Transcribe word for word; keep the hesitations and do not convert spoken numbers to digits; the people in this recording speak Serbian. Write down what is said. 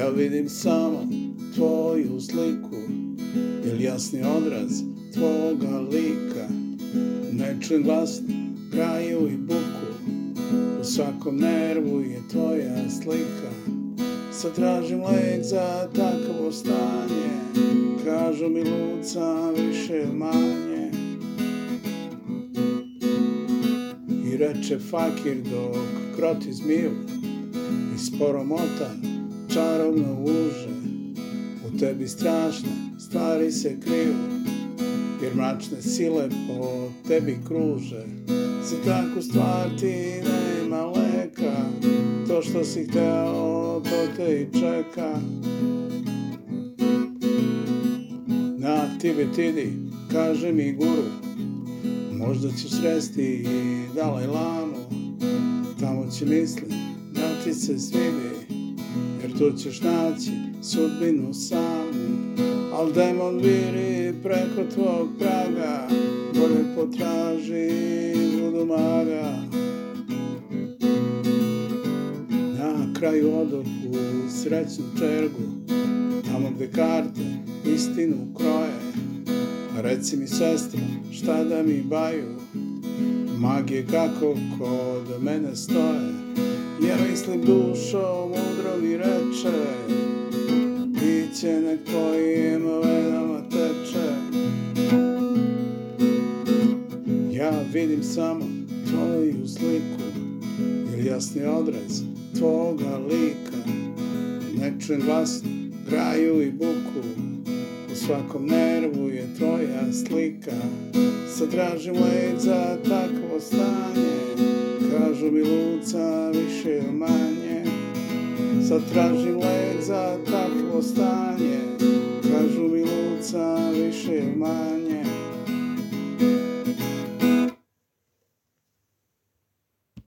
Ja vidim samo tvoju sliku ili jasni odraz tvoga lika. Ne čujem glasno graju i buku, u svakom nervu je tvoja slika. Sad tražim lek za takvo stanje, kažu mi luca više ili manje. I reče fakir dok kroti zmiju i sporo mota čarovno uže. U tebi strašne stvari se kriju, jer mračne sile po tebi kruže. Za takvu stvar ti nema leka, to što si hteo to te i čeka. Na Tibetidi, kaže mi guru, možda ćeš sresti i Dalaj Lamu. Tamo će mislim da ti se svidi, jer tu ćeš naći sudbinu samu. Al demon viri preko tvog praga, bolje potraži budu maga. Na kraju odoh u srećnu čergu, tamo gde karte istinu kroje. Reci mi sestro, šta da mi baju, magije kako kod mene stoje. Jer mislim dušo mudro mi reče, piće nek tvojim venama teče. Ja vidim samo tvoju sliku ili jasni odraz tvoga lika. Ne čujem glasno graju i buku, u svakom nervu je tvoja slika. Sad tražim lek za takvo stanje, kažu mi luca više ili manje. Sad tražim lek za takvo stanje,